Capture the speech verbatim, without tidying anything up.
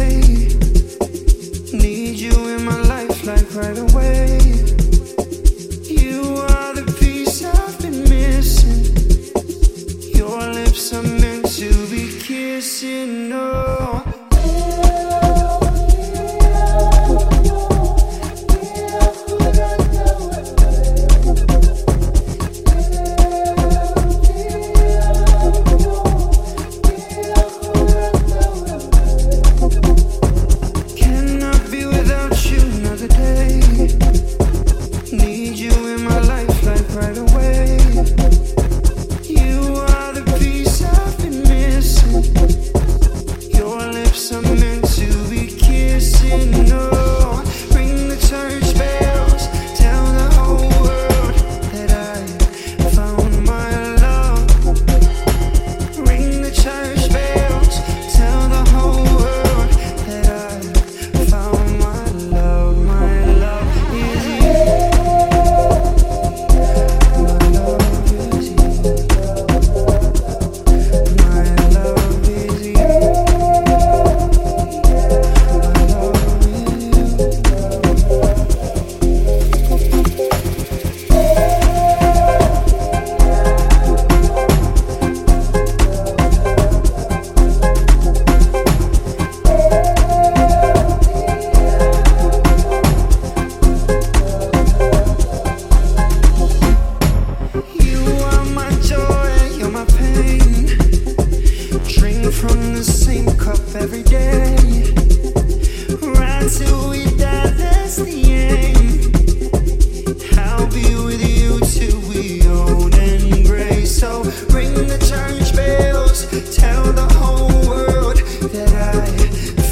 Need you in my life like right away. You are the piece I've been missing. Your lips are meant to be kissing. Oh, from the same cup every day, right till we die, that's the aim. I'll be with you till we old and gray. So ring the church bells, tell the whole world that I